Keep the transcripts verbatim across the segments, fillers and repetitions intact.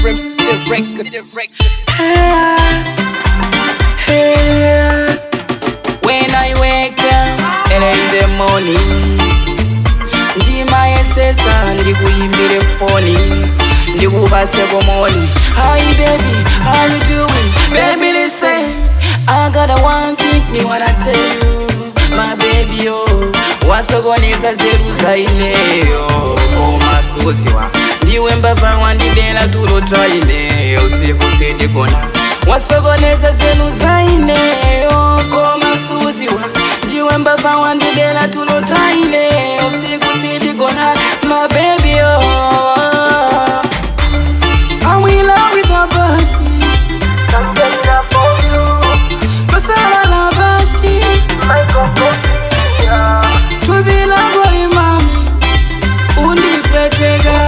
Rim City Records. Hey, hey. When I wake up early in the morning, ndima yesesa ndikuimbire phone, ndikupase komoni. Hi baby, how you doing? Baby listen, I got a one thing me wanna tell you, my baby oh. Wasogoneza zeru zaineyo komasuziwa ndiwe mbava wandibela tulotayineyo usiku sidikona. Wasogoneza zeru zaineyo komasuziwa ndiwe mbava wandibela tulotayineyo usiku sidikona. My baby oh, I'm in love with her body, I'm getting up for you, Masala la body, my comfort. Tubila goli mami, undipetega.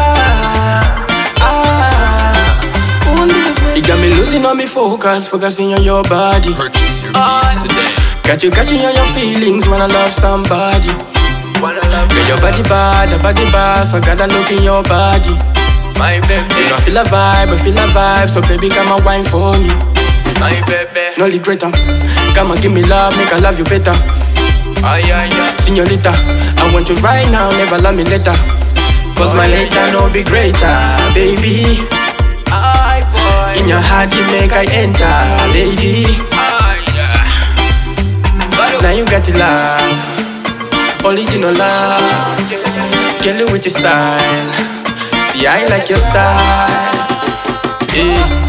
Ah, undipetega. You got me losing on me focus, focusing on your body. Purchase your Ah, beats today. got you catching on your feelings when I love somebody. Wanna love Girl, your body bad, the body bad, so gotta look in your body. my baby, You know I feel a vibe, I feel a vibe, so baby come and wine for me. my baby. No regretter, come and give me love, make I love you better. Ay, ay, ay. Señorita, I want you right now, never love me later. Cause my later no be greater, baby. Ay, boy. In your heart you make I enter, lady. Ay, yeah. Now you got the love, original love. Girl, you with your style, see I like your style. Yeah.